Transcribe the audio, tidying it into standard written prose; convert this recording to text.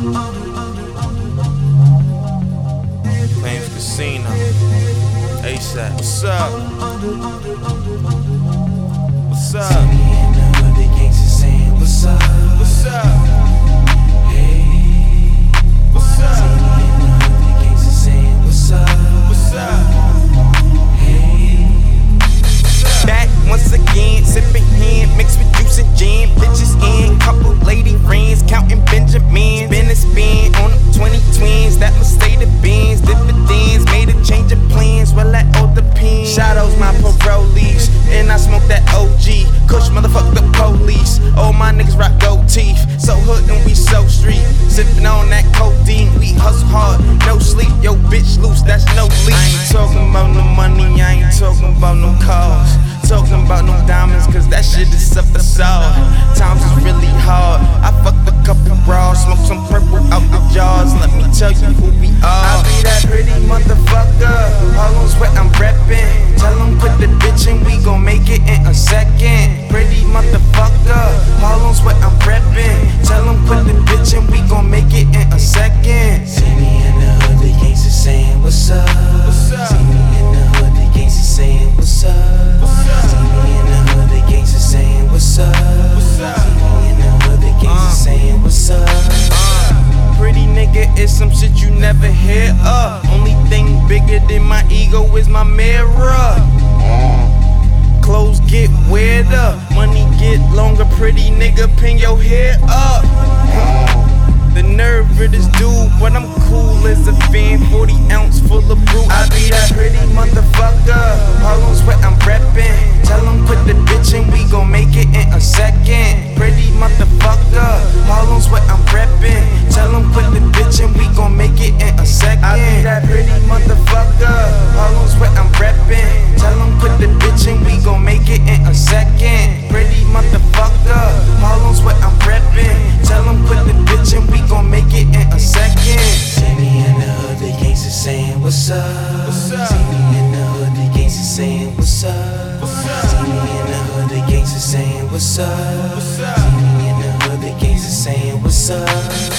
Flames Casino, ASAP. What's up? What's up? See me in the hood, the gangsters saying what's up? What's up? Hey, What's up? see me in the hood, the gangsters saying what's up? What's up? Hey, Back once again, sipping hand mixed with juice and gin. Bitches in, couple lady friends, counting Benjamins. Been a spin on them 20 twins, that must stay the Benz. Dividends, made a change of plans, well that all depends. Shadows my parolees, and I smoke that OG. Kush motherfuck the police, all my niggas rock gold teeth. So hood and we so street, sipping on that codeine. We hustle hard, no sleep, yo bitch loose, that's no leak. I ain't talking about no money, I ain't talking about no cars. Talking about no diamonds, cause that shit is a facade. Times is really hard. I fucked a couple bras, smoked some purple out the jars. Let me tell you who we are. I be that pretty motherfucker. Harlem sweat, I'm reppin'. Tell them put the bitch in, we gon' make it in a second. Pretty motherfucker. Harlem sweat, I'm reppin'. Tell them put the bitch in, we gon' make it in a second. see me in the hood, the gangsters saying what's up? What's up? See me in the hood, the gangsters saying what's up? See me in the hood, the gangsters saying what's up? What's up? See me in the hood, the gangsters saying what's up? Pretty nigga is some shit you never hear of. Only thing bigger than my ego is my mirror. Clothes get weirder, money get longer. Pretty nigga, pin your hair up. The nerve of this dude, but I'm cool as a fan. 40 ounce full of brew. I be that pretty motherfucker. Harlem sweat, I'm reppin'. Tell them put the bitch in, we gon' make it in a second. Pretty motherfucker. Harlem sweat, I'm reppin'. Tell them put the bitch in, we gon' make it in a second. I be that pretty motherfucker. Harlem sweat, I'm reppin'. Tell them put the bitch in, we gon' make it in a second. Pretty motherfucker. Harlem sweat, I'm reppin'. Tell them put the bitch in, we gon' make it in a second. See me in the hood, the gangsters saying what's up? What's up? See me in the hood, the gangsters saying what's up? What's up? See me in the hood, the gangsters saying what's up? What's up? See me in the hood, the gangsters saying what's up?